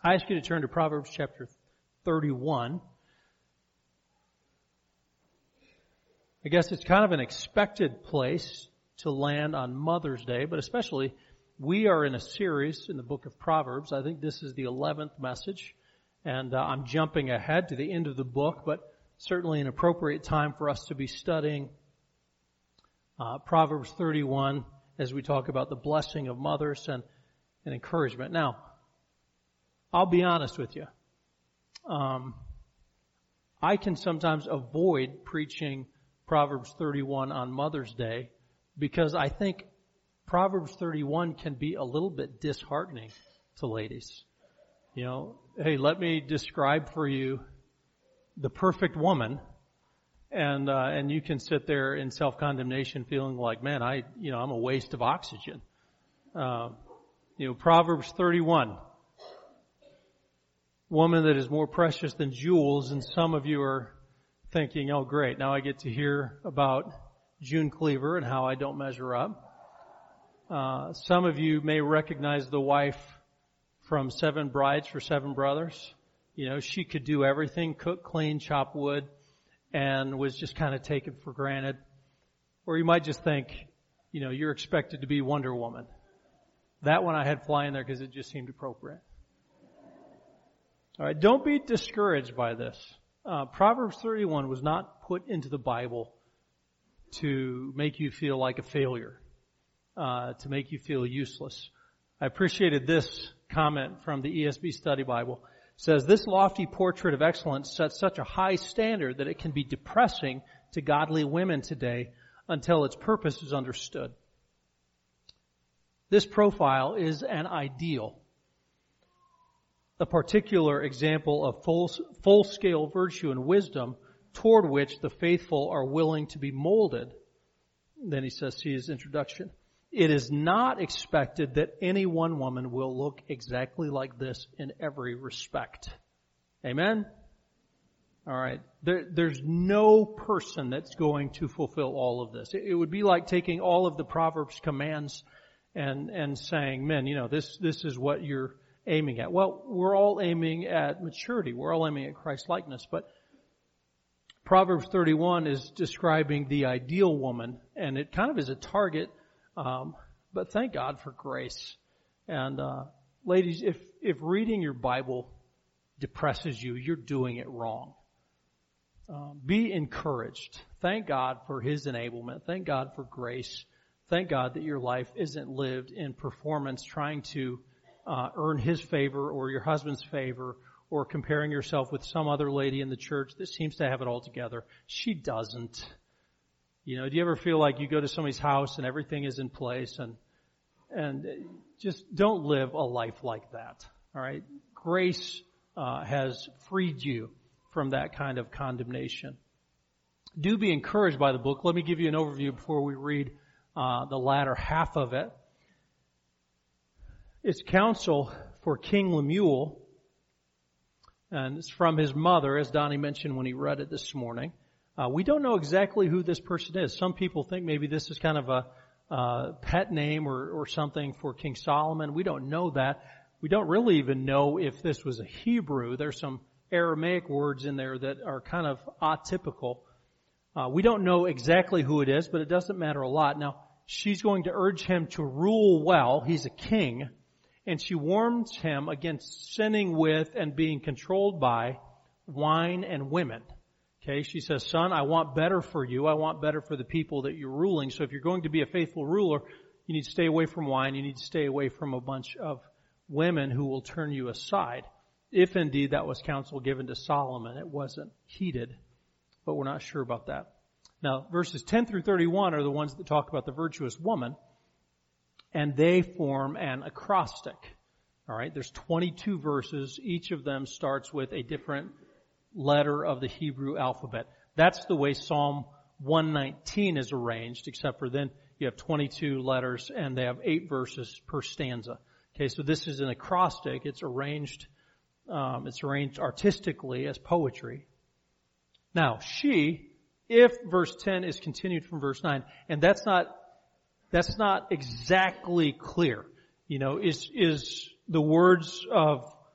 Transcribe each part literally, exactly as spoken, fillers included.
I ask you to turn to Proverbs chapter thirty-one. I guess it's kind of an expected place to land on Mother's Day, but especially we are in a series in the book of Proverbs. I think this is the eleventh message, and uh, I'm jumping ahead to the end of the book, but certainly an appropriate time for us to be studying uh, Proverbs thirty-one as we talk about the blessing of mothers and, and encouragement. Now, I'll be honest with you. Um, I can sometimes avoid preaching Proverbs thirty-one on Mother's Day because I think Proverbs thirty-one can be a little bit disheartening to ladies. You know, hey, let me describe for you the perfect woman, and uh, and you can sit there in self-condemnation feeling like, man, I, you know, I'm a waste of oxygen. Uh, you know, Proverbs thirty-one, woman that is more precious than jewels, and some of you are thinking, oh great, now I get to hear about June Cleaver and how I don't measure up. Uh, some of you may recognize the wife from Seven Brides for Seven Brothers. You know, she could do everything, cook, clean, chop wood, and was just kind of taken for granted. Or you might just think, you know, you're expected to be Wonder Woman. That one I had fly in there because it just seemed appropriate. All right, don't be discouraged by this. Uh, Proverbs thirty-one was not put into the Bible to make you feel like a failure, uh, to make you feel useless. I appreciated this comment from the E S V Study Bible. It says, this lofty portrait of excellence sets such a high standard that it can be depressing to godly women today until its purpose is understood. This profile is an ideal, a particular example of full, full-scale virtue and wisdom toward which the faithful are willing to be molded. Then he says, see his introduction. It is not expected that any one woman will look exactly like this in every respect. Amen? All right. There, there's no person that's going to fulfill all of this. It, it would be like taking all of the Proverbs commands and, and saying, men, you know, this, this is what you're aiming at. Well, we're all aiming at maturity. We're all aiming at Christ-likeness. But Proverbs thirty-one is describing the ideal woman, and it kind of is a target. Um, but thank God for grace. And uh, ladies, if if reading your Bible depresses you, you're doing it wrong. Um, be encouraged. Thank God for His enablement. Thank God for grace. Thank God that your life isn't lived in performance, trying to Uh, earn His favor or your husband's favor, or comparing yourself with some other lady in the church that seems to have it all together. She doesn't. You know, do you ever feel like you go to somebody's house and everything is in place, and and just don't live a life like that. All right? Grace uh, has freed you from that kind of condemnation. Do be encouraged by the book. Let me give you an overview before we read uh, the latter half of it. It's counsel for King Lemuel, and it's from his mother, as Donnie mentioned when he read it this morning. Uh, we don't know exactly who this person is. Some people think maybe this is kind of a uh, pet name or, or something for King Solomon. We don't know that. We don't really even know if this was a Hebrew. There's some Aramaic words in there that are kind of atypical. Uh, we don't know exactly who it is, but it doesn't matter a lot. Now, she's going to urge him to rule well. He's a king. And she warns him against sinning with and being controlled by wine and women. Okay, she says, son, I want better for you. I want better for the people that you're ruling. So if you're going to be a faithful ruler, you need to stay away from wine. You need to stay away from a bunch of women who will turn you aside. If indeed that was counsel given to Solomon, it wasn't heeded, but we're not sure about that. Now, verses ten through thirty-one are the ones that talk about the virtuous woman. And they form an acrostic. All right, there's twenty-two verses. Each of them starts with a different letter of the Hebrew alphabet. That's the way Psalm one nineteen is arranged, except for then you have twenty-two letters and they have eight verses per stanza. Okay, so this is an acrostic. It's arranged, um, it's arranged artistically as poetry. Now, she, if verse ten is continued from verse nine, and that's not That's not exactly clear. You know, is, is the words of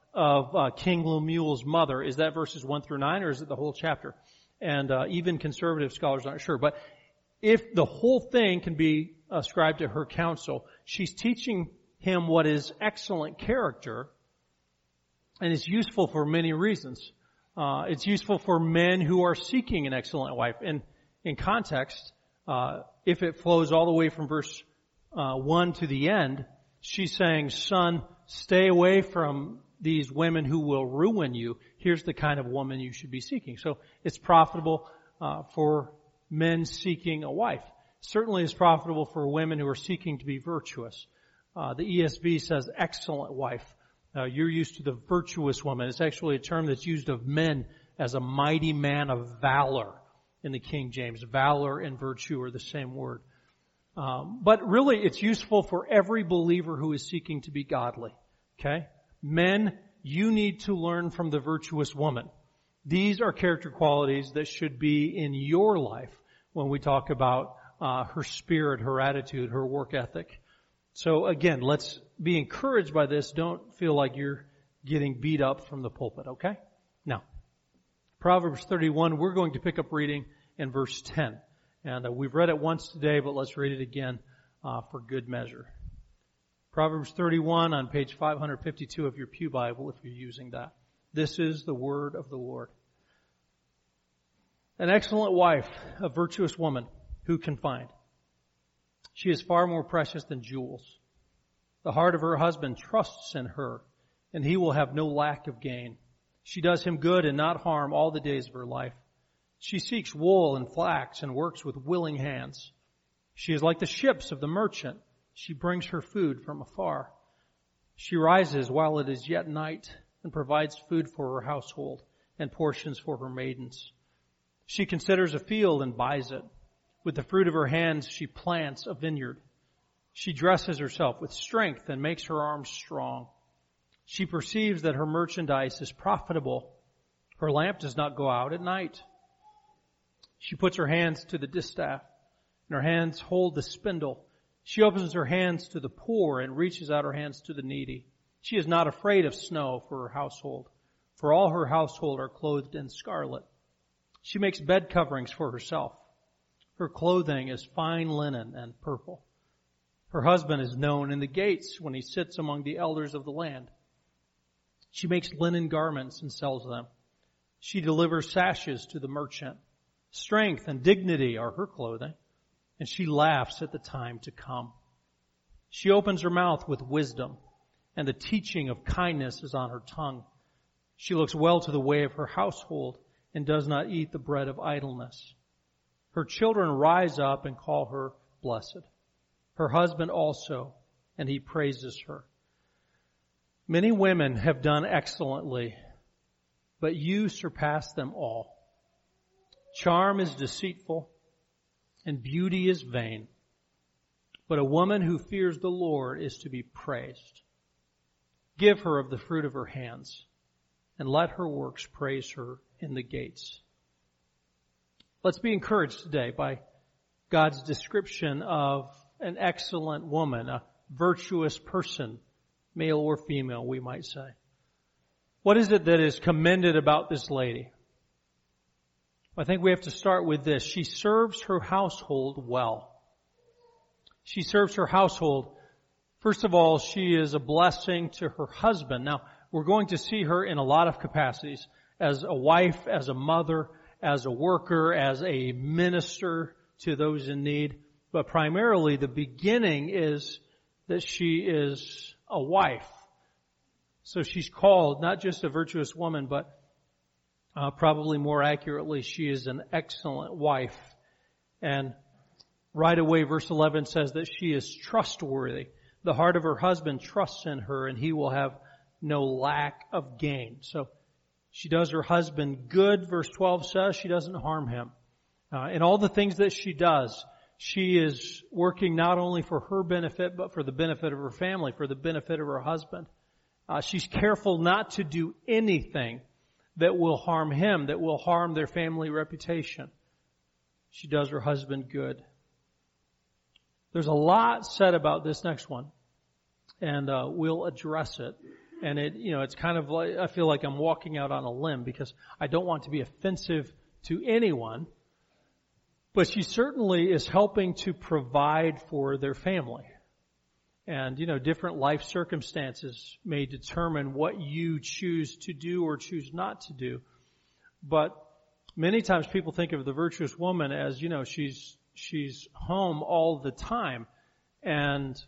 of uh, King Lemuel's mother. Is that verses one through nine, or is it the whole chapter? And uh, even conservative scholars aren't sure. But if the whole thing can be ascribed to her counsel, she's teaching him what is excellent character, and it's useful for many reasons. Uh, it's useful for men who are seeking an excellent wife. And in context, uh, if it flows all the way from verse uh, one to the end, she's saying, son, stay away from these women who will ruin you. Here's the kind of woman you should be seeking. So it's profitable uh, for men seeking a wife. Certainly it's profitable for women who are seeking to be virtuous. Uh, the E S V says excellent wife. Uh, you're used to the virtuous woman. It's actually a term that's used of men as a mighty man of valor in the King James. Valor and virtue are the same word. Um, but really it's useful for every believer who is seeking to be godly. Okay? Men, you need to learn from the virtuous woman. These are character qualities that should be in your life when we talk about uh, her spirit, her attitude, her work ethic. So again, let's be encouraged by this. Don't feel like you're getting beat up from the pulpit, okay? Now, Proverbs thirty-one, we're going to pick up reading in verse ten. And uh, we've read it once today, but let's read it again uh, for good measure. Proverbs thirty-one on page five fifty-two of your Pew Bible, if you're using that. This is the word of the Lord. An excellent wife, a virtuous woman, who can find? She is far more precious than jewels. The heart of her husband trusts in her, and he will have no lack of gain. She does him good and not harm all the days of her life. She seeks wool and flax and works with willing hands. She is like the ships of the merchant. She brings her food from afar. She rises while it is yet night and provides food for her household and portions for her maidens. She considers a field and buys it. With the fruit of her hands she plants a vineyard. She dresses herself with strength and makes her arms strong. She perceives that her merchandise is profitable. Her lamp does not go out at night. She puts her hands to the distaff, and her hands hold the spindle. She opens her hands to the poor and reaches out her hands to the needy. She is not afraid of snow for her household, for all her household are clothed in scarlet. She makes bed coverings for herself. Her clothing is fine linen and purple. Her husband is known in the gates when he sits among the elders of the land. She makes linen garments and sells them. She delivers sashes to the merchant. Strength and dignity are her clothing, and she laughs at the time to come. She opens her mouth with wisdom, and the teaching of kindness is on her tongue. She looks well to the way of her household and does not eat the bread of idleness. Her children rise up and call her blessed. Her husband also, and he praises her. Many women have done excellently, but you surpass them all. Charm is deceitful, and beauty is vain. But a woman who fears the Lord is to be praised. Give her of the fruit of her hands, and let her works praise her in the gates. Let's be encouraged today by God's description of an excellent woman, a virtuous person, male or female, we might say. What is it that is commended about this lady? I think we have to start with this. She serves her household well. She serves her household. First of all, she is a blessing to her husband. Now, we're going to see her in a lot of capacities. As a wife, as a mother, as a worker, as a minister to those in need. But primarily the beginning is that she is a wife. So she's called not just a virtuous woman, but uh, probably more accurately, she is an excellent wife. And right away, verse eleven says that she is trustworthy. The heart of her husband trusts in her, and he will have no lack of gain. So she does her husband good, verse twelve says. She doesn't harm him. Uh, in all the things that she does, she is working not only for her benefit, but for the benefit of her family, for the benefit of her husband. Uh, she's careful not to do anything that will harm him, that will harm their family reputation. She does her husband good. There's a lot said about this next one, and uh, we'll address it. And it, you know, it's kind of like, I feel like I'm walking out on a limb because I don't want to be offensive to anyone. But she certainly is helping to provide for their family. And, you know, different life circumstances may determine what you choose to do or choose not to do. But many times people think of the virtuous woman as, you know, she's, she's home all the time. And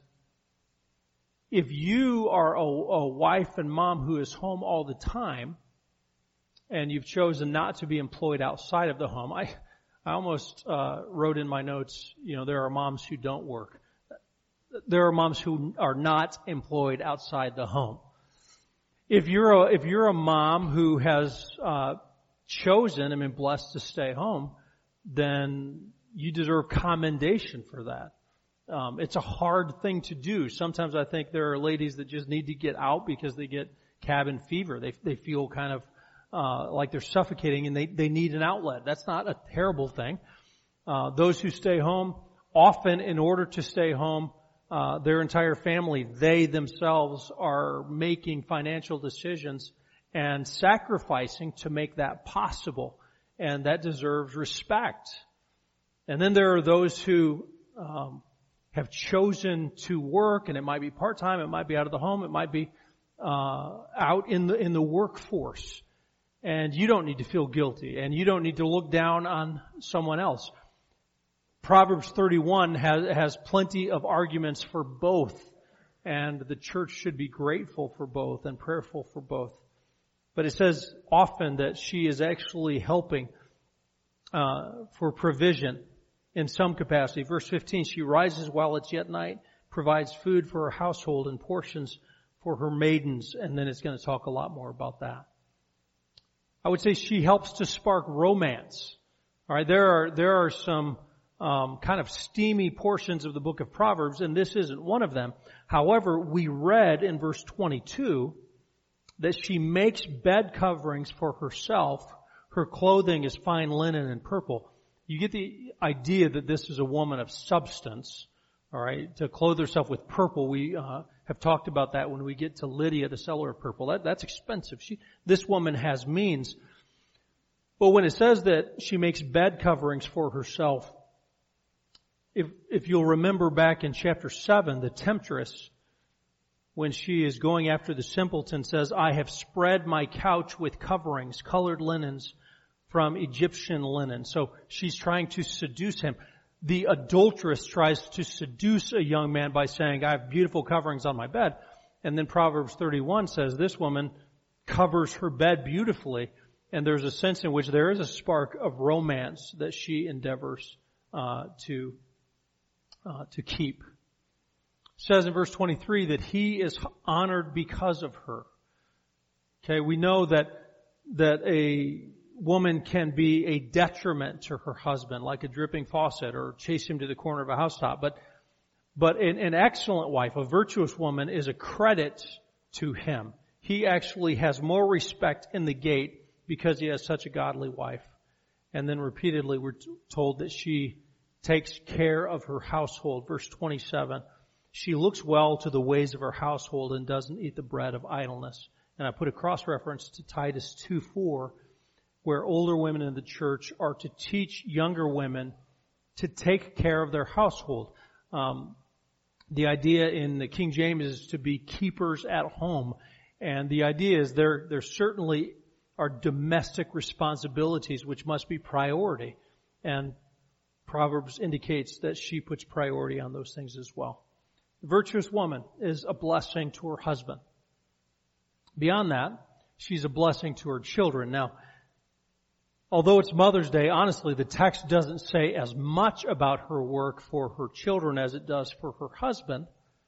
if you are a, a wife and mom who is home all the time, and you've chosen not to be employed outside of the home, I, I almost uh, wrote in my notes, you know, there are moms who don't work. There are moms who are not employed outside the home. If you're a, if you're a mom who has uh, chosen and been blessed to stay home, then you deserve commendation for that. Um, it's a hard thing to do. Sometimes I think there are ladies that just need to get out because they get cabin fever. They they feel kind of uh, like they're suffocating and they they need an outlet. That's not a terrible thing. Uh, those who stay home, often in order to stay home, Uh, their entire family, they themselves are making financial decisions and sacrificing to make that possible. And that deserves respect. And then there are those who um, have chosen to work, and it might be part-time, it might be out of the home, it might be uh, out in the in the workforce. And you don't need to feel guilty, and you don't need to look down on someone else. Proverbs thirty-one has, has plenty of arguments for both, and the church should be grateful for both and prayerful for both. But it says often that she is actually helping uh, for provision in some capacity. Verse fifteen, she rises while it's yet night, provides food for her household and portions for her maidens, and then it's going to talk a lot more about that. I would say she helps to spark romance. All right, there are there are some Um, kind of steamy portions of the book of Proverbs, and this isn't one of them. However, we read in verse twenty-two that she makes bed coverings for herself. Her clothing is fine linen and purple. You get the idea that this is a woman of substance, all right? To clothe herself with purple, we uh, have talked about that when we get to Lydia, the seller of purple. That, that's expensive. She, this woman has means. But when it says that she makes bed coverings for herself, If, if you'll remember back in chapter seven, the temptress, when she is going after the simpleton, says, I have spread my couch with coverings, colored linens from Egyptian linen. So she's trying to seduce him. The adulteress tries to seduce a young man by saying, I have beautiful coverings on my bed. And then Proverbs thirty-one says this woman covers her bed beautifully. And there's a sense in which there is a spark of romance that she endeavors uh, to Uh, to keep. It says in verse twenty-three that he is honored because of her. Okay, we know that that a woman can be a detriment to her husband, like a dripping faucet, or chase him to the corner of a housetop. But but an, an excellent wife, a virtuous woman, is a credit to him. He actually has more respect in the gate because he has such a godly wife. And then repeatedly we're t- told that she takes care of her household. Verse twenty-seven, she looks well to the ways of her household and doesn't eat the bread of idleness. And I put a cross-reference to Titus two four, where older women in the church are to teach younger women to take care of their household. Um, the idea in the King James is to be keepers at home. And the idea is there, there certainly are domestic responsibilities which must be priority. And Proverbs indicates that she puts priority on those things as well. The virtuous woman is a blessing to her husband. Beyond that, she's a blessing to her children. Now, although it's Mother's Day, honestly, the text doesn't say as much about her work for her children as it does for her husband.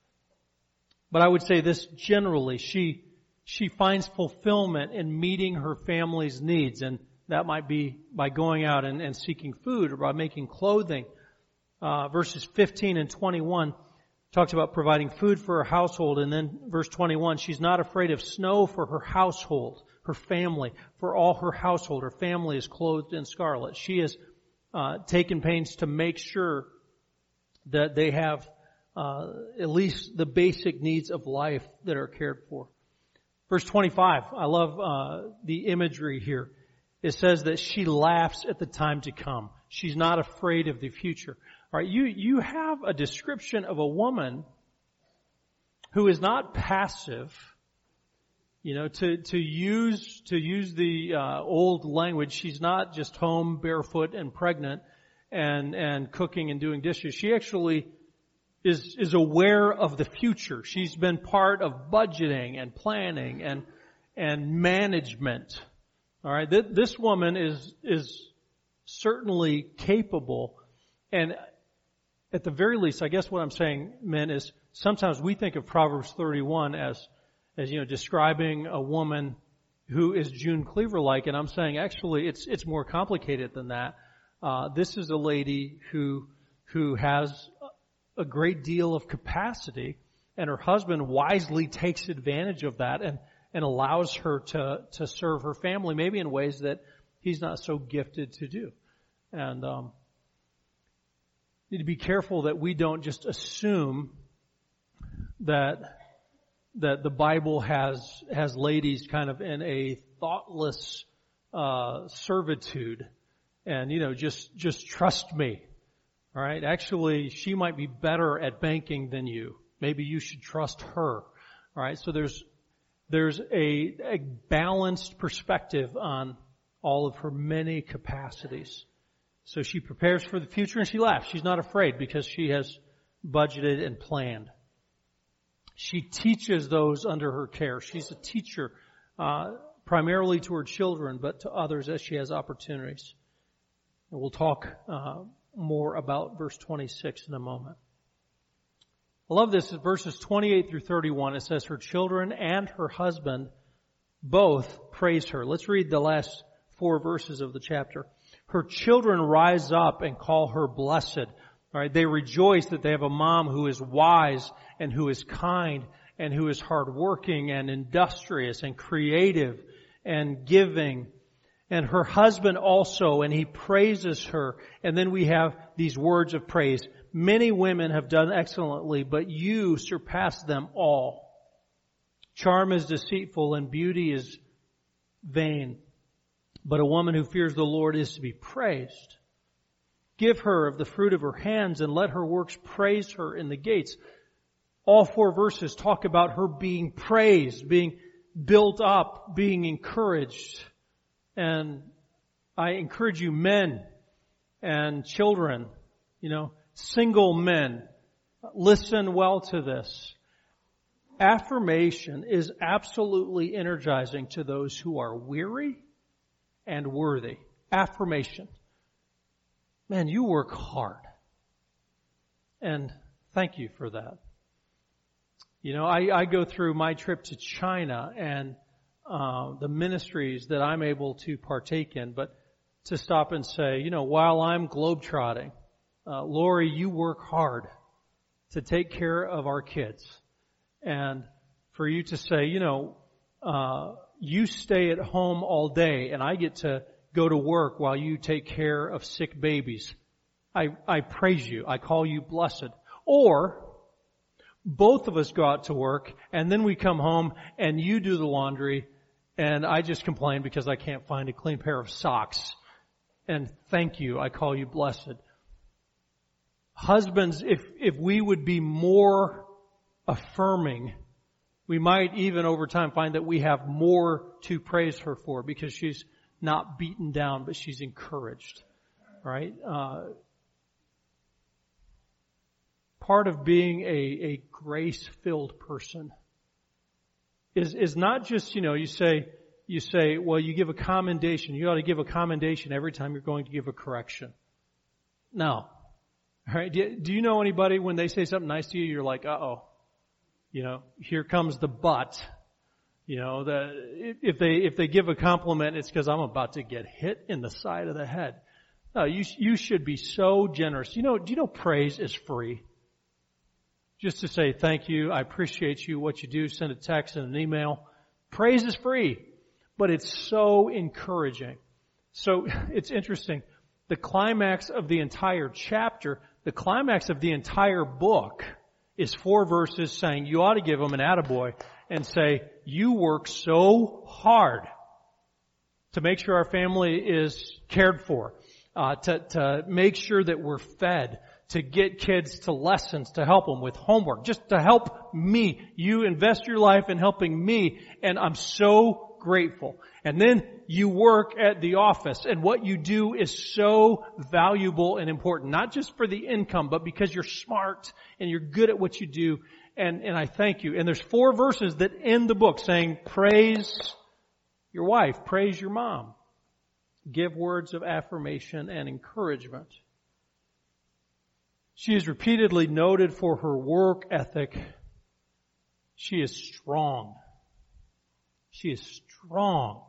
But I would say this generally, she, she finds fulfillment in meeting her family's needs, and that might be by going out and, and seeking food or by making clothing. Uh, verses fifteen and twenty-one talks about providing food for her household. And then verse twenty-one, she's not afraid of snow for her household, her family, for all her household. Her family is clothed in scarlet. She has uh, taken pains to make sure that they have uh, at least the basic needs of life that are cared for. Verse twenty-five, I love uh, the imagery here. It says that she laughs at the time to come. She's not afraid of the future. All right, you, you have a description of a woman who is not passive. You know, to, to use, to use the uh, old language, she's not just home barefoot and pregnant and, and cooking and doing dishes. She actually is, is aware of the future. She's been part of budgeting and planning and, and management. All right, this woman is, is certainly capable. And at the very least, I guess what I'm saying, men, is sometimes we think of Proverbs thirty-one as, as, you know, describing a woman who is June Cleaver-like. And I'm saying actually it's, it's more complicated than that. Uh, this is a lady who, who has a great deal of capacity, and her husband wisely takes advantage of that and and allows her to, to serve her family, maybe in ways that he's not so gifted to do. And um, need to be careful that we don't just assume that that the Bible has has ladies kind of in a thoughtless uh, servitude, and you know, just just trust me. All right, actually, she might be better at banking than you. Maybe you should trust her. All right, so there's There's a, a balanced perspective on all of her many capacities. So she prepares for the future and she laughs. She's not afraid because she has budgeted and planned. She teaches those under her care. She's a teacher, uh, primarily to her children, but to others as she has opportunities. And we'll talk uh, more about verse twenty-six in a moment. I love this. Verses twenty-eight through thirty-one, it says, her children and her husband both praise her. Let's read the last four verses of the chapter. Her children rise up and call her blessed. All right, they rejoice that they have a mom who is wise and who is kind and who is hardworking and industrious and creative and giving. And her husband also, and he praises her. And then we have these words of praise. Many women have done excellently, but you surpass them all. Charm is deceitful and beauty is vain, but a woman who fears the Lord is to be praised. Give her of the fruit of her hands and let her works praise her in the gates. All four verses talk about her being praised, being built up, being encouraged. And I encourage you, men and children, you know, single men, listen well to this. Affirmation is absolutely energizing to those who are weary and worthy. Affirmation. Man, you work hard. And thank you for that. You know, I, I go through my trip to China and uh, the ministries that I'm able to partake in, but to stop and say, you know, while I'm globetrotting, uh, Lori, you work hard to take care of our kids. And for you to say, you know, uh, you stay at home all day and I get to go to work while you take care of sick babies. I, I praise you. I call you blessed. Or both of us go out to work and then we come home and you do the laundry and I just complain because I can't find a clean pair of socks. And thank you. I call you blessed. Husbands, if, if we would be more affirming, we might even over time find that we have more to praise her for because she's not beaten down, but she's encouraged, right? Uh, part of being a, a grace-filled person is, is not just, you know, you say, you say, well, you give a commendation. You ought to give a commendation every time you're going to give a correction. No. All right. Do, do you know anybody when they say something nice to you, you're like, uh-oh, you know, here comes the but. You know, the, if they, if they give a compliment, it's because I'm about to get hit in the side of the head. No, you, you should be so generous. You know, do you know praise is free? Just to say thank you, I appreciate you, what you do, send a text and an email. Praise is free, but it's so encouraging. So it's interesting. The climax of the entire chapter, the climax of the entire book is four verses saying you ought to give them an attaboy. and say, you work so hard to make sure our family is cared for, uh, to, to make sure that we're fed, to get kids to lessons, to help them with homework, just to help me. You invest your life in helping me, and I'm so grateful. And then you work at the office, and what you do is so valuable and important, not just for the income, but because you're smart and you're good at what you do. And, and I thank you. And there's four verses that end the book saying, praise your wife, praise your mom, give words of affirmation and encouragement. She is repeatedly noted for her work ethic. She is strong. She is strong.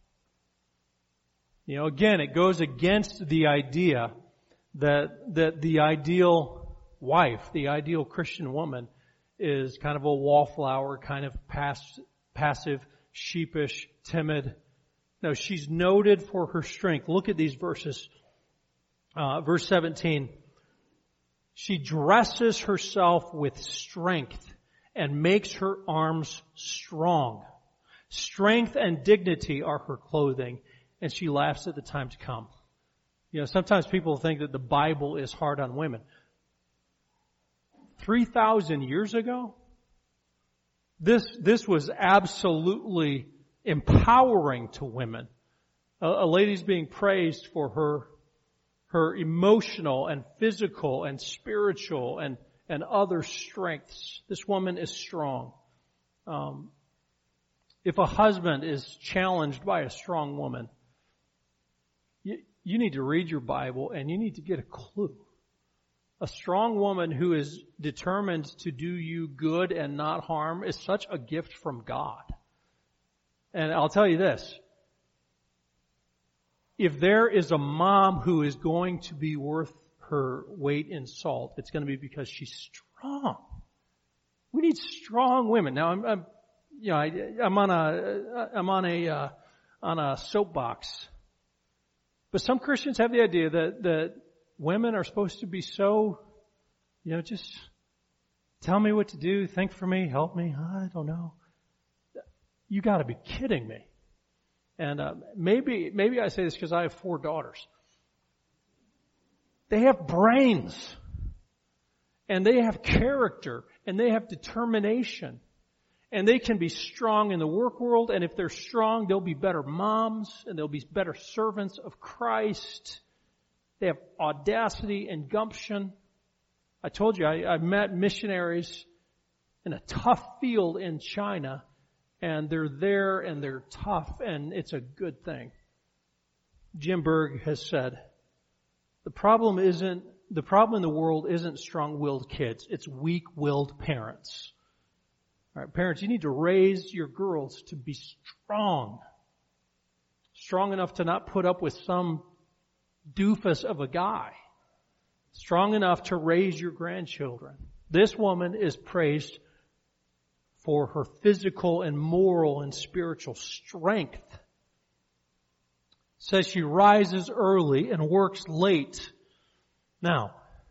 You know, again, it goes against the idea that, that the ideal wife, the ideal Christian woman, is kind of a wallflower, kind of pass, passive, sheepish, timid. No, she's noted for her strength. Look at these verses. Uh, verse seventeen. She dresses herself with strength and makes her arms strong. Strength and dignity are her clothing, and she laughs at the time to come. You know, sometimes people think that the Bible is hard on women. three thousand years ago, this, this was absolutely empowering to women. A, a lady's being praised for her, her emotional and physical and spiritual and, and other strengths. This woman is strong. Um, if a husband is challenged by a strong woman, you, you need to read your Bible and you need to get a clue. A strong woman who is determined to do you good and not harm is such a gift from God. And I'll tell you this. If there is a mom who is going to be worth her weight in salt, it's going to be because she's strong. We need strong women. Now, I'm, I'm you know, I, I'm on a, I'm on a, uh, on a soapbox. But some Christians have the idea that, that women are supposed to be so, you know, just tell me what to do, think for me, help me. I don't know. You got to be kidding me. And uh, maybe maybe I say this because I have four daughters. They have brains, and they have character, and they have determination, and they can be strong in the work world. And if they're strong, they'll be better moms, and they'll be better servants of Christ. They have audacity and gumption. I told you I, I met missionaries in a tough field in China. And they're there and they're tough and it's a good thing. Jim Berg has said, the problem isn't, the problem in the world isn't strong-willed kids. It's weak-willed parents. All right, parents, you need to raise your girls to be strong. Strong enough to not put up with some doofus of a guy. Strong enough to raise your grandchildren. This woman is praised for her physical and moral and spiritual strength. It says she rises early and works late. Now,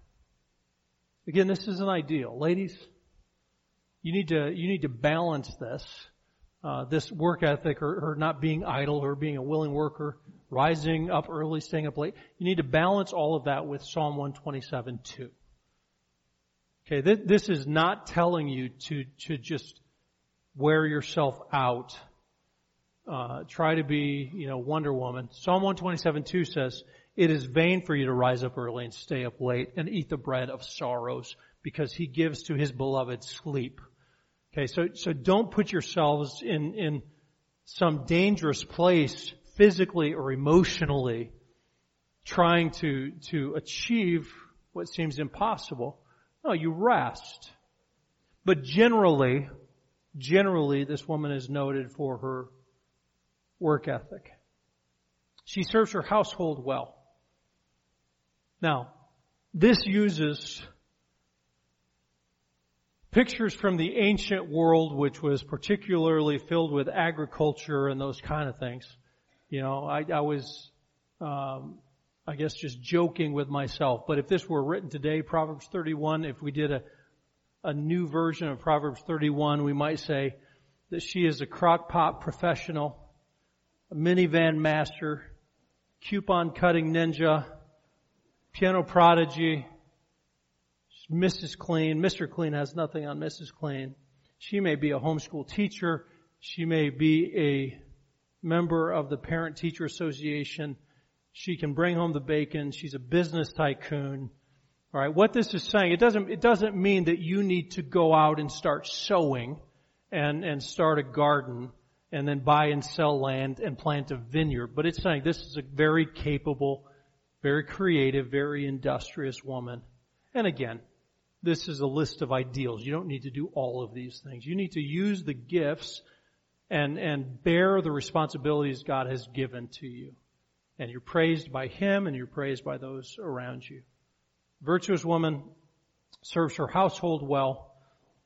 again, this isn't ideal. Ladies, you need to, you need to balance this, uh, this work ethic or, or not being idle or being a willing worker, rising up early, staying up late. You need to balance all of that with Psalm one twenty-seven two. Okay, this, this is not telling you to, to just wear yourself out. Uh, try to be, you know, Wonder Woman. Psalm one twenty-seven two says, it is vain for you to rise up early and stay up late and eat the bread of sorrows because he gives to his beloved sleep. Okay, so, so don't put yourselves in, in some dangerous place physically or emotionally trying to, to achieve what seems impossible. No, you rest. But generally, Generally, this woman is noted for her work ethic. She serves her household well. Now, this uses pictures from the ancient world, which was particularly filled with agriculture and those kind of things. You know, I, I was, um, I guess, just joking with myself. But if this were written today, Proverbs thirty-one, if we did a a new version of Proverbs thirty-one, we might say, that she is a crock pot professional, a minivan master, coupon cutting ninja, piano prodigy, Missus Clean. Mister Clean has nothing on Missus Clean. She may be a homeschool teacher. She may be a member of the Parent-Teacher Association. She can bring home the bacon. She's a business tycoon. All right, what this is saying, it doesn't it doesn't mean that you need to go out and start sowing and and start a garden and then buy and sell land and plant a vineyard. But it's saying this is a very capable, very creative, very industrious woman. And again, this is a list of ideals. You don't need to do all of these things. You need to use the gifts and, and bear the responsibilities God has given to you. And you're praised by Him and you're praised by those around you. Virtuous woman serves her household well.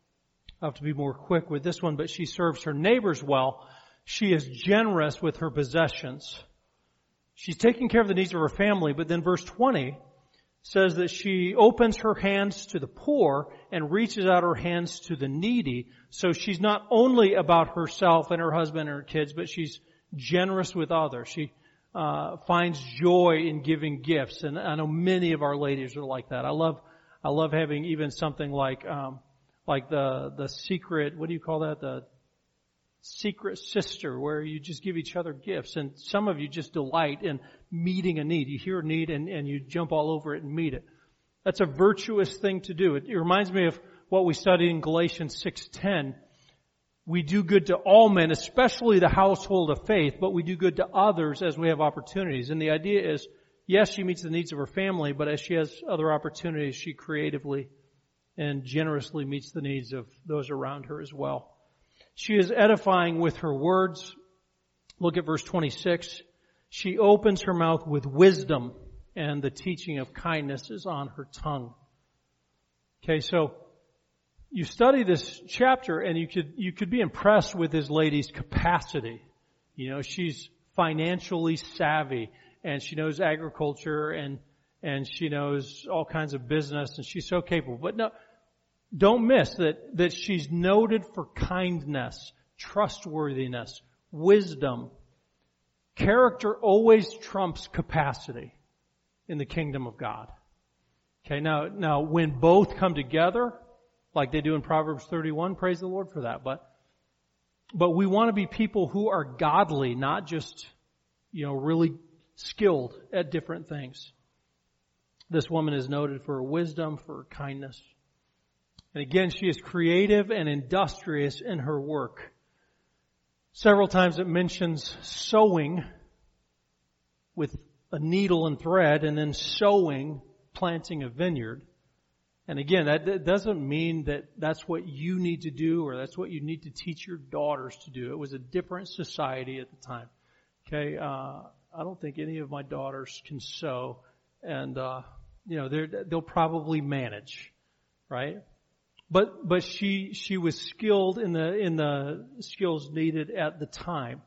I have to be more quick with this one, but she serves her neighbors well. She is generous with her possessions. She's taking care of the needs of her family, but then verse twenty says that she opens her hands to the poor and reaches out her hands to the needy. So she's not only about herself and her husband and her kids, but she's generous with others. She uh finds joy in giving gifts, and I know many of our ladies are like that. I love I love having even something like um like the the secret, what do you call that? The secret sister, where you just give each other gifts, and some of you just delight in meeting a need. You hear a need and, and you jump all over it and meet it. That's a virtuous thing to do. It, it reminds me of what we studied in Galatians six ten. We do good to all men, especially the household of faith, but we do good to others as we have opportunities. And the idea is, yes, she meets the needs of her family, but as she has other opportunities, she creatively and generously meets the needs of those around her as well. She is edifying with her words. Look at verse twenty-six. She opens her mouth with wisdom, and the teaching of kindness is on her tongue. Okay, so you study this chapter and you could, you could be impressed with this lady's capacity. You know, she's financially savvy and she knows agriculture and, and she knows all kinds of business and she's so capable. But no, don't miss that, that she's noted for kindness, trustworthiness, wisdom. Character always trumps capacity in the kingdom of God. Okay, now, now when both come together, like they do in Proverbs thirty-one, praise the Lord for that. But, but we want to be people who are godly, not just, you know, really skilled at different things. This woman is noted for her wisdom, for her kindness. And again, she is creative and industrious in her work. Several times it mentions sewing with a needle and thread, and then sowing, planting a vineyard. And again, that doesn't mean that that's what you need to do or that's what you need to teach your daughters to do. It was a different society at the time. Okay, uh, I don't think any of my daughters can sew, and uh, you know they'll probably manage, right? But but she she was skilled in the in the skills needed at the time.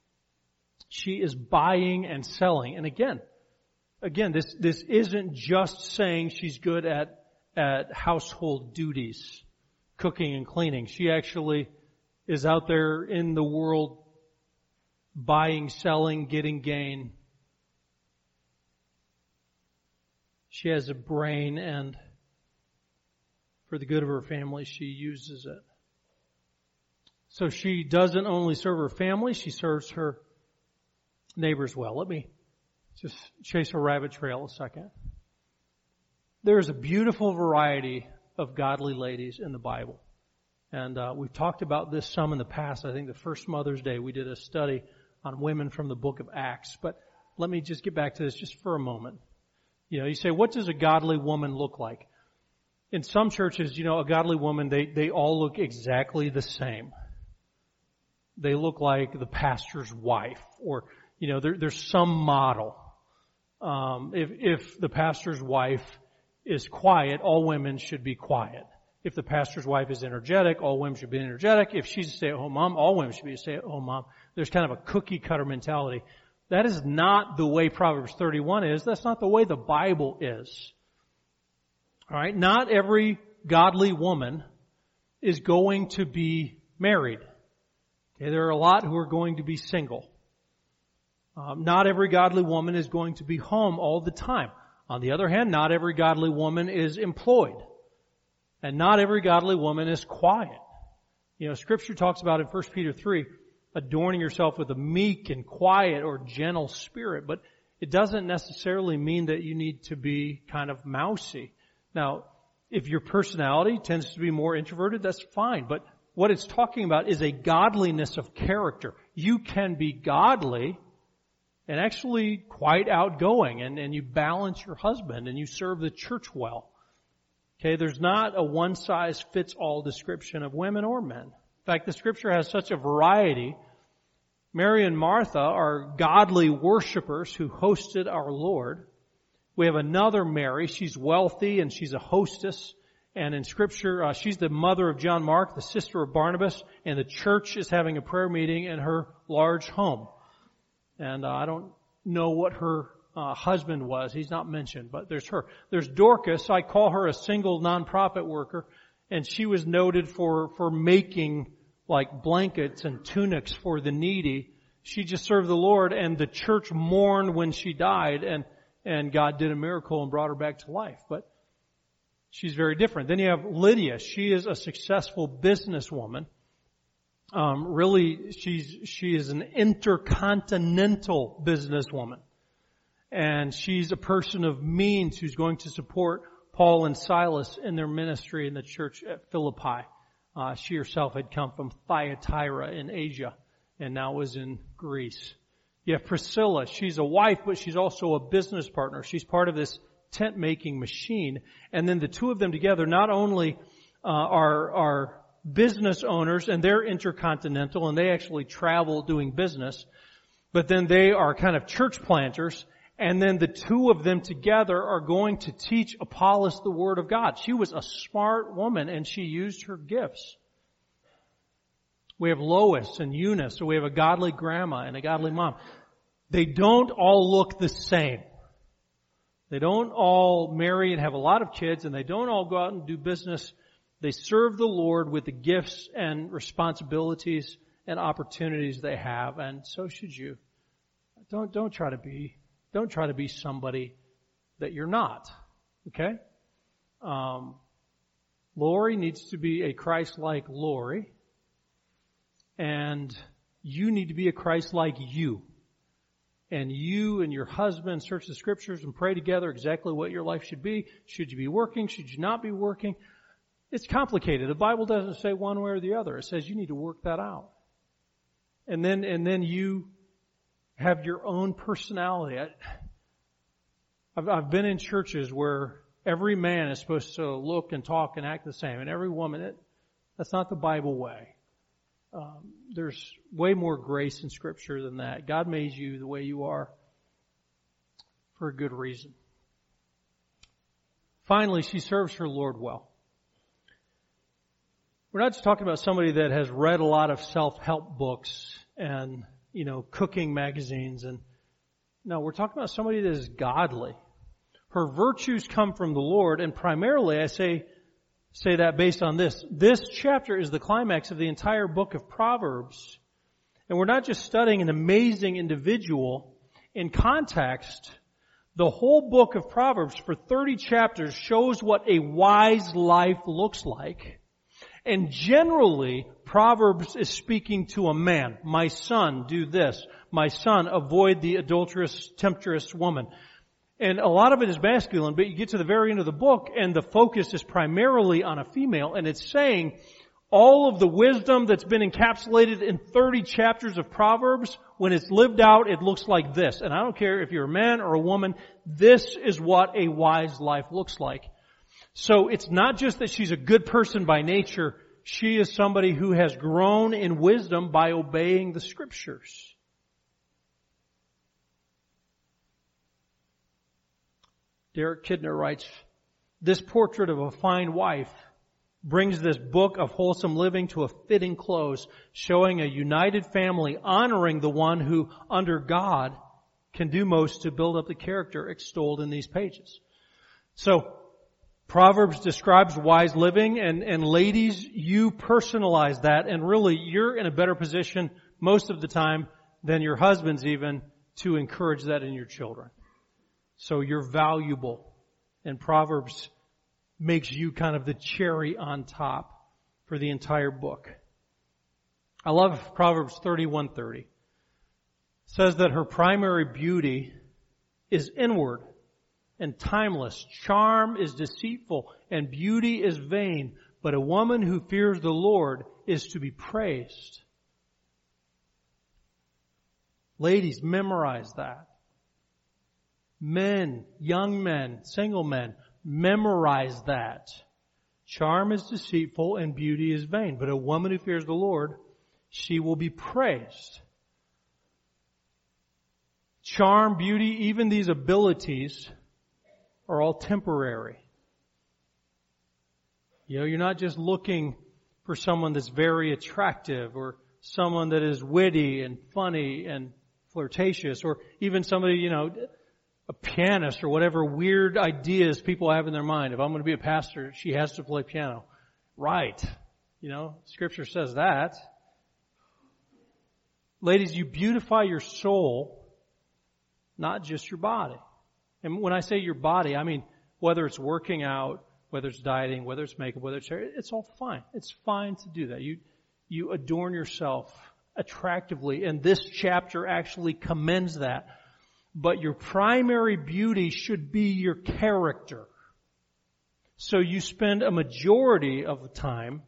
She is buying and selling, and again, again this this isn't just saying she's good at at household duties, cooking and cleaning. She actually is out there in the world buying, selling, getting gain. She has a brain, and for the good of her family, she uses it. So she doesn't only serve her family, she serves her neighbors well. Let me just chase a rabbit trail a second. There's a beautiful variety of godly ladies in the Bible. And uh, we've talked about this some in the past. I think the first Mother's Day we did a study on women from the book of Acts. But let me just get back to this just for a moment. You know, you say, what does a godly woman look like? In some churches, you know, a godly woman, they, they all look exactly the same. They look like the pastor's wife, or, you know, there, there's some model. Um, if, if the pastor's wife is quiet, all women should be quiet. If the pastor's wife is energetic, all women should be energetic. If she's a stay-at-home mom, all women should be a stay-at-home mom. There's kind of a cookie-cutter mentality. That is not the way Proverbs thirty-one is. That's not the way the Bible is. All right? Not every godly woman is going to be married. Okay, there are a lot who are going to be single. Um, not every godly woman is going to be home all the time. On the other hand, not every godly woman is employed. And not every godly woman is quiet. You know, Scripture talks about in First Peter three, adorning yourself with a meek and quiet or gentle spirit, but it doesn't necessarily mean that you need to be kind of mousy. Now, if your personality tends to be more introverted, that's fine, but what it's talking about is a godliness of character. You can be godly and actually quite outgoing, and, and you balance your husband and you serve the church well. Okay, there's not a one-size-fits-all description of women or men. In fact, the Scripture has such a variety. Mary and Martha are godly worshipers who hosted our Lord. We have another Mary. She's wealthy and she's a hostess. And in Scripture, uh, she's the mother of John Mark, the sister of Barnabas, and the church is having a prayer meeting in her large home. And uh, I don't know what her uh, husband was. He's not mentioned, but there's her. There's Dorcas. I call her a single nonprofit worker, and she was noted for, for making like blankets and tunics for the needy. She just served the Lord, and the church mourned when she died, and, and God did a miracle and brought her back to life. But she's very different. Then you have Lydia. She is a successful businesswoman. Um, really, she's, she is an intercontinental businesswoman. And she's a person of means who's going to support Paul and Silas in their ministry in the church at Philippi. Uh, she herself had come from Thyatira in Asia and now was in Greece. You have Priscilla. She's a wife, but she's also a business partner. She's part of this tent-making machine. And then the two of them together not only uh, are, are business owners, and they're intercontinental, and they actually travel doing business, but then they are kind of church planters, and then the two of them together are going to teach Apollos the Word of God. She was a smart woman, and she used her gifts. We have Lois and Eunice, so we have a godly grandma and a godly mom. They don't all look the same. They don't all marry and have a lot of kids, and they don't all go out and do business. They serve the Lord with the gifts and responsibilities and opportunities they have, and so should you. Don't, don't try to be, don't try to be somebody that you're not. Okay? Um, Lori needs to be a Christ-like Lori, and you need to be a Christ-like you. And you and your husband search the Scriptures and pray together exactly what your life should be. Should you be working? Should you not be working? It's complicated. The Bible doesn't say one way or the other. It says you need to work that out. And then, and then you have your own personality. I, I've, I've been in churches where every man is supposed to look and talk and act the same, and every woman, it, that's not the Bible way. Um, there's way more grace in Scripture than that. God made you the way you are for a good reason. Finally, she serves her Lord well. We're not just talking about somebody that has read a lot of self-help books and, you know, cooking magazines. And no, we're talking about somebody that is godly. Her virtues come from the Lord, and primarily I say say that based on this. This chapter is the climax of the entire book of Proverbs. And we're not just studying an amazing individual. In context, the whole book of Proverbs for thirty chapters shows what a wise life looks like. And generally, Proverbs is speaking to a man. My son, do this. My son, avoid the adulterous, temptress woman. And a lot of it is masculine, but you get to the very end of the book and the focus is primarily on a female, and it's saying all of the wisdom that's been encapsulated in thirty chapters of Proverbs, when it's lived out, it looks like this. And I don't care if you're a man or a woman, this is what a wise life looks like. So it's not just that she's a good person by nature, she is somebody who has grown in wisdom by obeying the Scriptures. Derek Kidner writes, this portrait of a fine wife brings this book of wholesome living to a fitting close, showing a united family honoring the one who, under God, can do most to build up the character extolled in these pages. So, Proverbs describes wise living, and, and ladies, you personalize that, and really you're in a better position most of the time than your husbands even to encourage that in your children. So you're valuable, and Proverbs makes you kind of the cherry on top for the entire book. I love Proverbs thirty-one thirty. It says that her primary beauty is inward and timeless. Charm is deceitful and beauty is vain, but a woman who fears the Lord is to be praised. Ladies, memorize that. Men, young men, single men, memorize that. Charm is deceitful and beauty is vain, but a woman who fears the Lord, she will be praised. Charm, beauty, even these abilities are all temporary. You know, you're not just looking for someone that's very attractive or someone that is witty and funny and flirtatious, or even somebody, you know, a pianist or whatever weird ideas people have in their mind. If I'm going to be a pastor, she has to play piano. Right. You know, Scripture says that. Ladies, you beautify your soul, not just your body. And when I say your body, I mean whether it's working out, whether it's dieting, whether it's makeup, whether it's hair, it's all fine. It's fine to do that. You, you adorn yourself attractively, and this chapter actually commends that. But your primary beauty should be your character. So you spend a majority of the time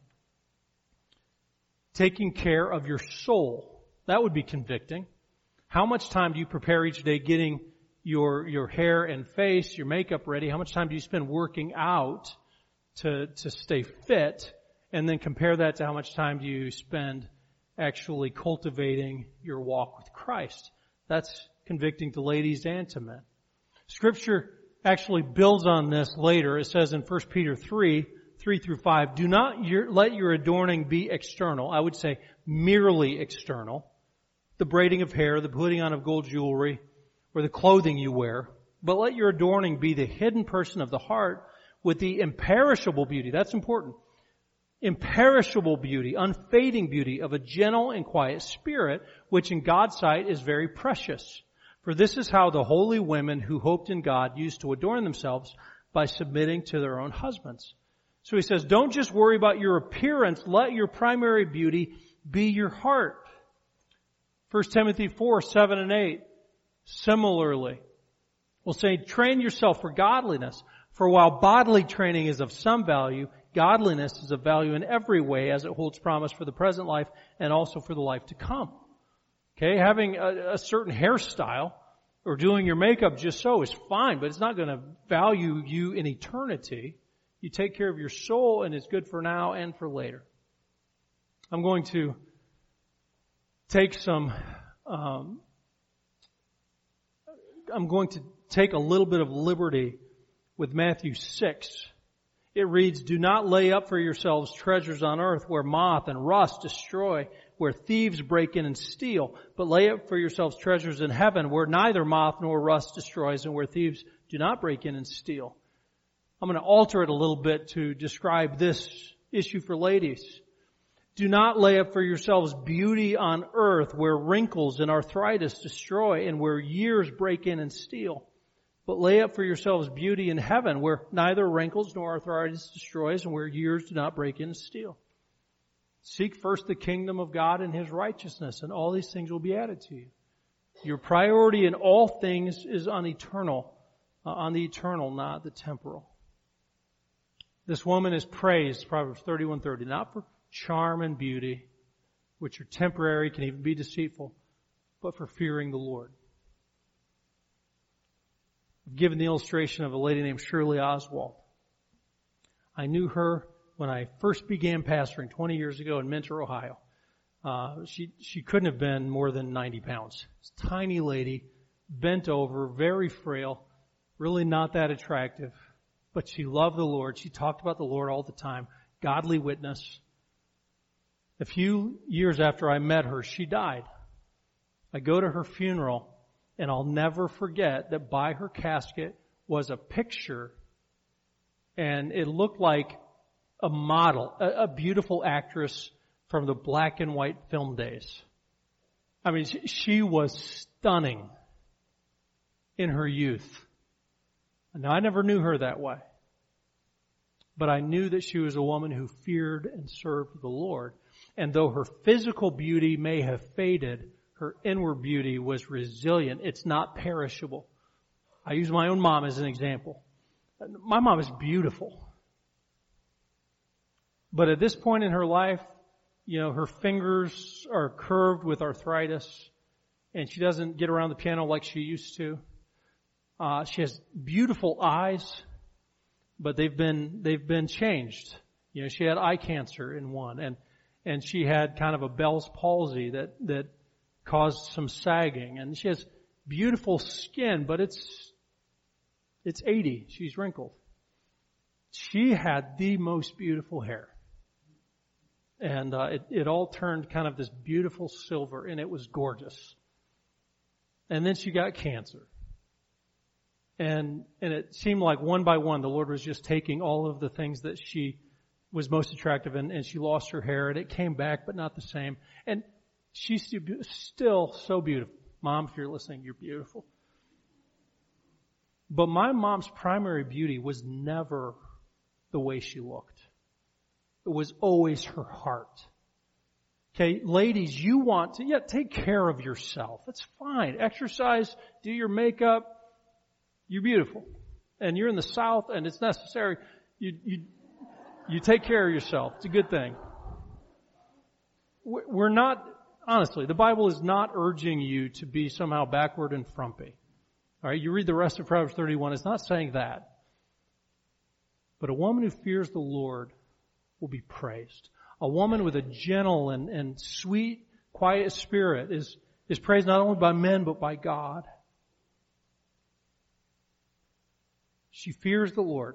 taking care of your soul. That would be convicting. How much time do you prepare each day getting your your hair and face, your makeup ready? How much time do you spend working out to to stay fit? And then compare that to how much time do you spend actually cultivating your walk with Christ. That's convicting to ladies and to men. Scripture actually builds on this later. It says in First Peter three, three through five, do not your, let your adorning be external. I would say merely external. The braiding of hair, the putting on of gold jewelry, or the clothing you wear. But let your adorning be the hidden person of the heart with the imperishable beauty. That's important. Imperishable beauty, unfading beauty of a gentle and quiet spirit, which in God's sight is very precious. For this is how the holy women who hoped in God used to adorn themselves, by submitting to their own husbands. So he says, don't just worry about your appearance. Let your primary beauty be your heart. First Timothy four, seven and eight. Similarly, we'll say, train yourself for godliness. For while bodily training is of some value, godliness is of value in every way, as it holds promise for the present life and also for the life to come. Okay, having a, a certain hairstyle or doing your makeup just so is fine, but it's not going to value you in eternity. You take care of your soul, and it's good for now and for later. I'm going to take some, um, I'm going to take a little bit of liberty with Matthew six. It reads, do not lay up for yourselves treasures on earth where moth and rust destroy, where thieves break in and steal, but lay up for yourselves treasures in heaven where neither moth nor rust destroys and where thieves do not break in and steal. I'm going to alter it a little bit to describe this issue for ladies. Do not lay up for yourselves beauty on earth where wrinkles and arthritis destroy and where years break in and steal. But lay up for yourselves beauty in heaven where neither wrinkles nor arthritis destroys and where years do not break in and steal. Seek first the kingdom of God and His righteousness, and all these things will be added to you. Your priority in all things is on eternal, uh, on the eternal, not the temporal. This woman is praised, Proverbs thirty-one thirty, not for charm and beauty, which are temporary, can even be deceitful, but for fearing the Lord. I've given the illustration of a lady named Shirley Oswald. I knew her when I first began pastoring twenty years ago in Mentor, Ohio. Uh, she, she couldn't have been more than ninety pounds. Tiny lady, bent over, very frail, really not that attractive. But she loved the Lord. She talked about the Lord all the time. Godly witness. A few years after I met her, she died. I go to her funeral, and I'll never forget that by her casket was a picture And it looked like a model, a, a beautiful actress from the black and white film days. I mean, she, she was stunning in her youth. Now, I never knew her that way. But I knew that she was a woman who feared and served the Lord. And though her physical beauty may have faded, her inward beauty was resilient. It's not perishable. I use my own mom as an example. My mom is beautiful. But at this point in her life, you know, her fingers are curved with arthritis, and she doesn't get around the piano like she used to. Uh, she has beautiful eyes, but they've been, they've been changed. You know, she had eye cancer in one, and, and she had kind of a Bell's palsy that, that caused some sagging, and she has beautiful skin, but it's, it's eighty. She's wrinkled. She had the most beautiful hair. And uh, it, it all turned kind of this beautiful silver, and it was gorgeous. And then she got cancer. And and it seemed like one by one, the Lord was just taking all of the things that she was most attractive in, and she lost her hair, and it came back, but not the same. And she's still so beautiful. Mom, if you're listening, you're beautiful. But my mom's primary beauty was never the way she looked. It was always her heart. Okay, ladies, you want to, yeah, take care of yourself. It's fine. Exercise, do your makeup. You're beautiful. And you're in the South, and it's necessary. You, you, you take care of yourself. It's a good thing. We're not, honestly, the Bible is not urging you to be somehow backward and frumpy. All right, you read the rest of Proverbs thirty-one, it's not saying that. But a woman who fears the Lord will be praised. A woman with a gentle and, and sweet, quiet spirit is, is praised not only by men, but by God. She fears the Lord.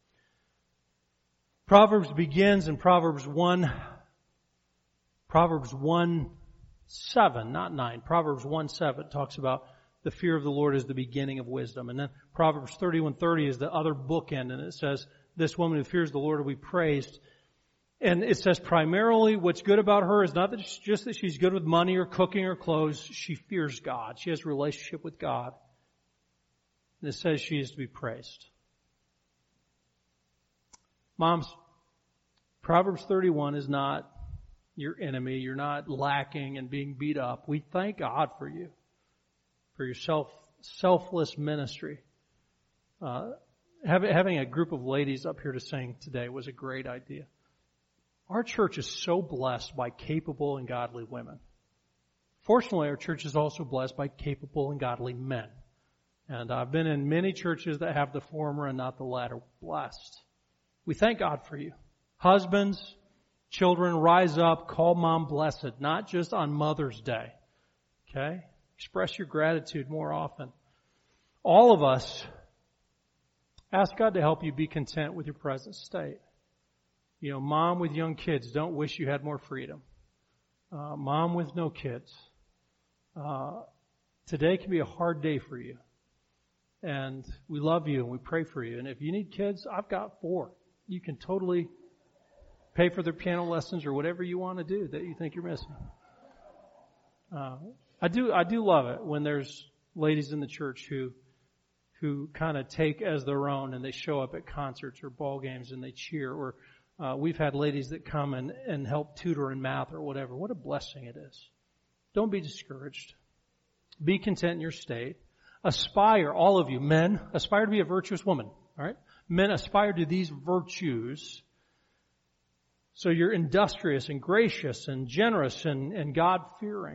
Proverbs begins in Proverbs one, Proverbs one, seven, not nine. Proverbs one, seven talks about the fear of the Lord is the beginning of wisdom. And then Proverbs thirty-one, thirty is the other bookend, and it says, this woman who fears the Lord will be praised. And it says primarily what's good about her is not that it's just that she's good with money or cooking or clothes. She fears God. She has a relationship with God. And it says she is to be praised. Moms, Proverbs thirty-one is not your enemy. You're not lacking and being beat up. We thank God for you, for your self, selfless ministry. Uh, having, having a group of ladies up here to sing today was a great idea. Our church is so blessed by capable and godly women. Fortunately, our church is also blessed by capable and godly men. And I've been in many churches that have the former and not the latter. Blessed. We thank God for you. Husbands, children, rise up, call mom blessed, not just on Mother's Day. Okay? Express your gratitude more often. All of us, ask God to help you be content with your present state. You know, mom with young kids, don't wish you had more freedom. Uh, mom with no kids. Uh, today can be a hard day for you. And we love you and we pray for you. And if you need kids, I've got four. You can totally pay for their piano lessons or whatever you want to do that you think you're missing. Uh, I do, I do love it when there's ladies in the church who, who kind of take as their own and they show up at concerts or ball games and they cheer, or Uh, we've had ladies that come and, and help tutor in math or whatever. What a blessing it is. Don't be discouraged. Be content in your state. Aspire, all of you, men, aspire to be a virtuous woman. All right? Men aspire to these virtues. So you're industrious and gracious and generous and, and God-fearing.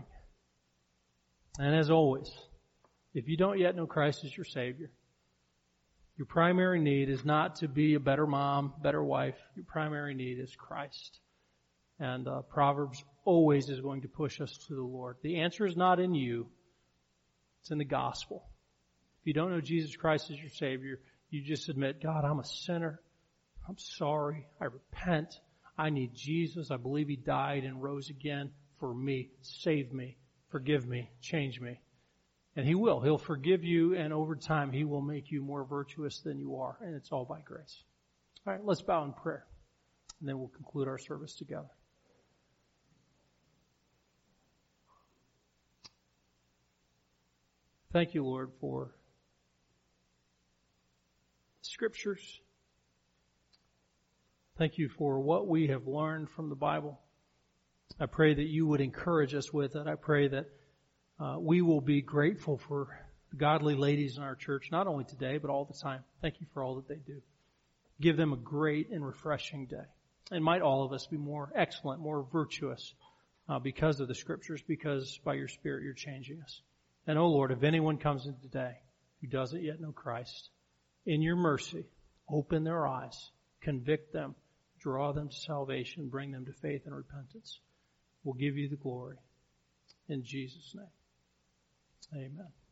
And as always, if you don't yet know Christ as your Savior, your primary need is not to be a better mom, better wife. Your primary need is Christ. And uh, Proverbs always is going to push us to the Lord. The answer is not in you. It's in the gospel. If you don't know Jesus Christ as your Savior, you just admit, God, I'm a sinner. I'm sorry. I repent. I need Jesus. I believe He died and rose again for me. Save me. Forgive me. Change me. And He will. He'll forgive you, and over time He will make you more virtuous than you are. And it's all by grace. All right, let's bow in prayer, and then we'll conclude our service together. Thank you, Lord, for the Scriptures. Thank you for what we have learned from the Bible. I pray that you would encourage us with it. I pray that uh, we will be grateful for the godly ladies in our church, not only today, but all the time. Thank you for all that they do. Give them a great and refreshing day. And might all of us be more excellent, more virtuous uh, because of the Scriptures, because by your Spirit you're changing us. And, oh Lord, if anyone comes in today who doesn't yet know Christ, in your mercy, open their eyes, convict them, draw them to salvation, bring them to faith and repentance. We'll give you the glory. In Jesus' name, amen.